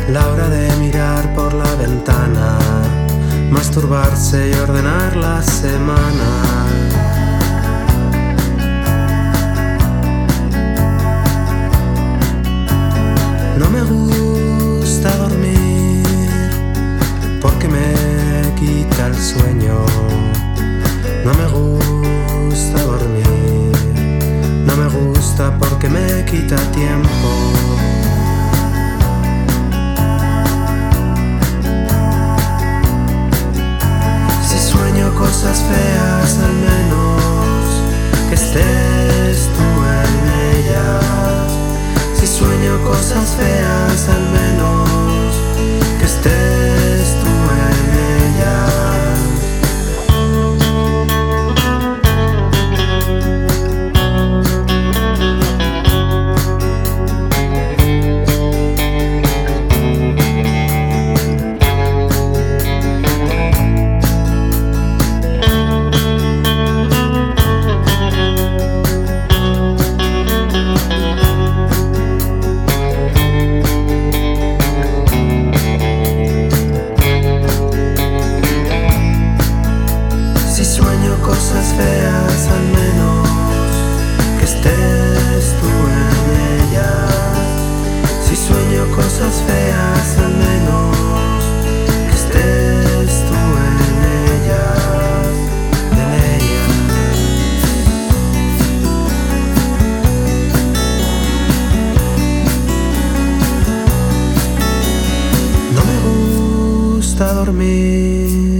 la hora de mirar por la ventana, masturbarse y ordenar la semana. No me gusta dormir porque me quita el sueño. No me gusta dormir, no me gusta porque me quita tiempo. Si sueño cosas feas, al menos que estés tú en ellas. Si sueño cosas feas, al menos que estés tú en ellas. Cosas feas, al menos que estés tú en ellas. Si sueño cosas feas, al menos que estés tú en ellas, en ellas. No me gusta dormir